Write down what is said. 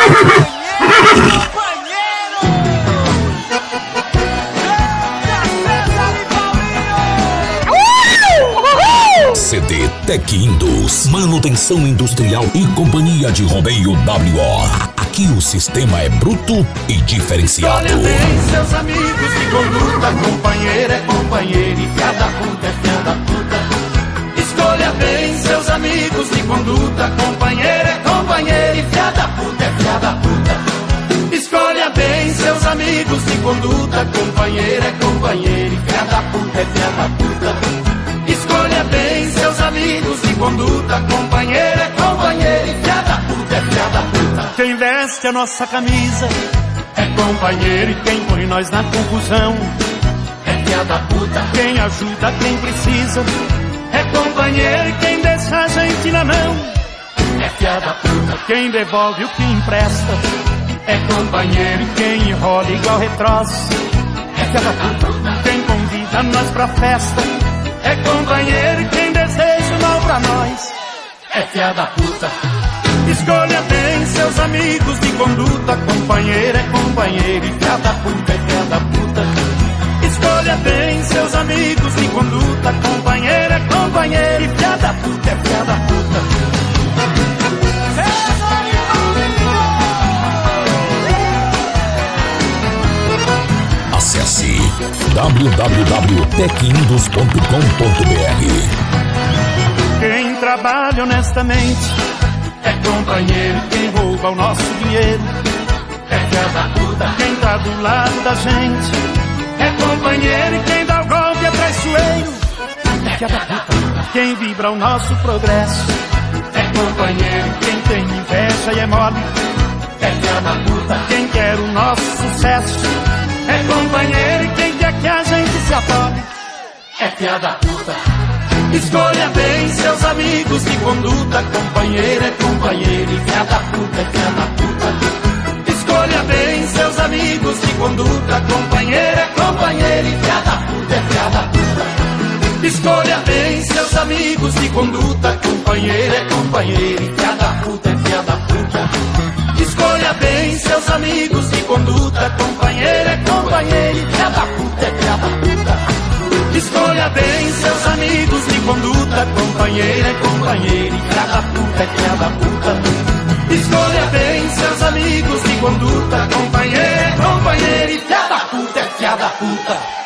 CD Tec Indus, manutenção industrial e companhia de rodeio WO. Aqui o sistema é bruto e diferenciado. Olha bem, seus amigos de conduta, companheiro é companheiro e fia da puta é fia da puta. Escolha bem, seus amigos de conduta, companheiro é companheiro e fia da puta é fia da puta. Escolha bem, seus amigos de conduta, companheiro é companheiro e fia da puta é fia da puta. Escolha bem, seus amigos de conduta, companheiro é companheiro e fia da puta é fia da puta. Quem veste a nossa camisa é companheiro e quem põe nós na confusão é fia da puta. Quem ajuda quem precisa é companheiro e quem deixa a gente na mão é fia da puta. Quem devolve o que empresta é companheiro e quem enrola igual retroço é fia da puta. Quem convida nós pra festa é companheiro e quem deseja o mal pra nós é fia da puta. Escolha bem, seus amigos de conduta, companheiro é companheiro e fia da puta é fia da puta. Escolha bem, seus amigos de conduta, companheiro é companheiro e fia da puta é fia da puta. Acesse www.tecindus.com.br. Quem trabalha honestamente é companheiro, quem rouba o nosso dinheiro é fia da puta. Quem tá do lado da gente é companheiro e quem dá o golpe é traiçoeiro é fia da puta. Quem vibra o nosso progresso é companheiro, quem tem inveja e é mole é fia da puta. Quem quer o nosso sucesso é companheiro e quem quer que a gente se afole é fia da puta. Escolha bem, seus amigos de conduta, companheiro é companheiro e fia da puta é fia da puta. Escolha bem, seus amigos de conduta, companheiro é companheiro e fia da puta é fia da puta. Escolha bem, seus amigos de conduta, companheiro é companheiro e fia da puta é fia da puta. Escolha bem, seus amigos de conduta, companheiro é companheiro e fia da puta é fia da puta. Escolha bem, seus amigos de conduta, companheiro é companheiro e fia da puta é fia da puta. Escolha bem, seus amigos de conduta, companheiro é companheiro e fia da puta é fia da puta.